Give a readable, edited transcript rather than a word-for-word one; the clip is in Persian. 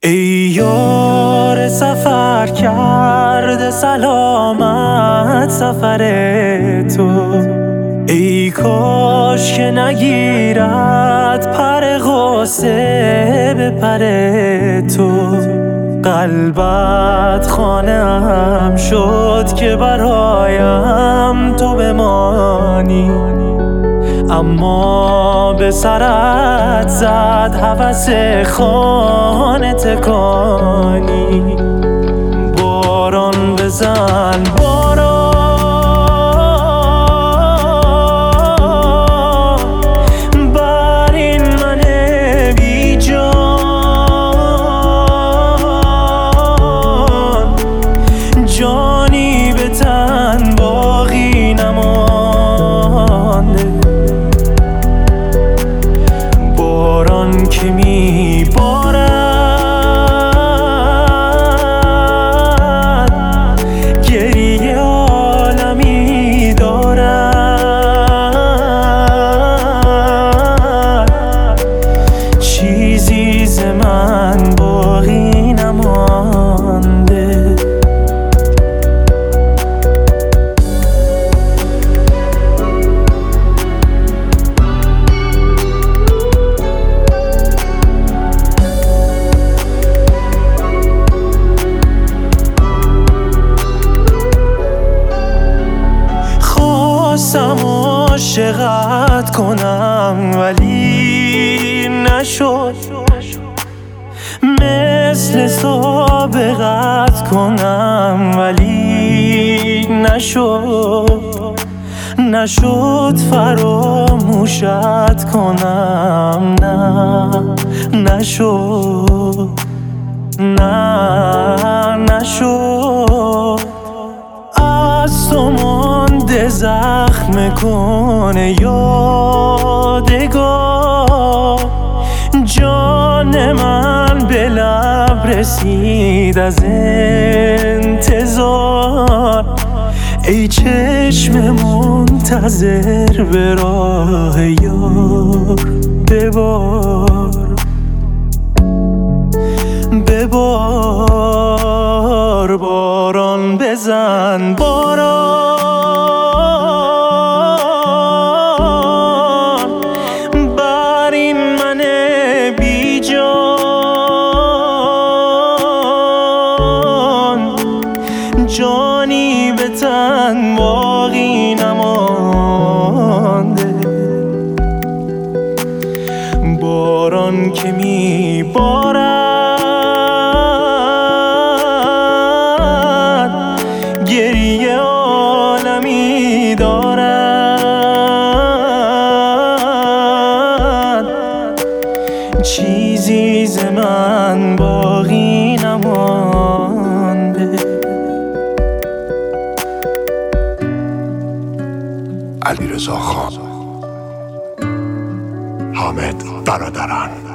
ای یار سفر کرده سلامت سفر تو، ای کاش که نگیرد پر غصه به پر تو. قلبت خانه‌ام شد که برایم تو بمانی، اما به سرت زد هوس خانه تکانی. باران بزن باران، بر این من بی جان، جانی به تن باقی نمانده. باران که می بارد، گریه عالمی دارد، چیزی ز من باقی نمانده. خواستم عاشقت کنم ولی نشد، مثل سابقت کنم ولی نشد فراموشت کنم، نشد. از تو مانده زخم کنه یادگار، جان من به لب رسید از انتظار. ای چشم منتظر به راه یار، ببار باران بزن باران، بر این من بی جان، جانی به تن باقی نمانده. باران که می بارد، گریه عالمی دارد، چیزی ز من باقی نمانده. علیرضا خان، حامد برادران.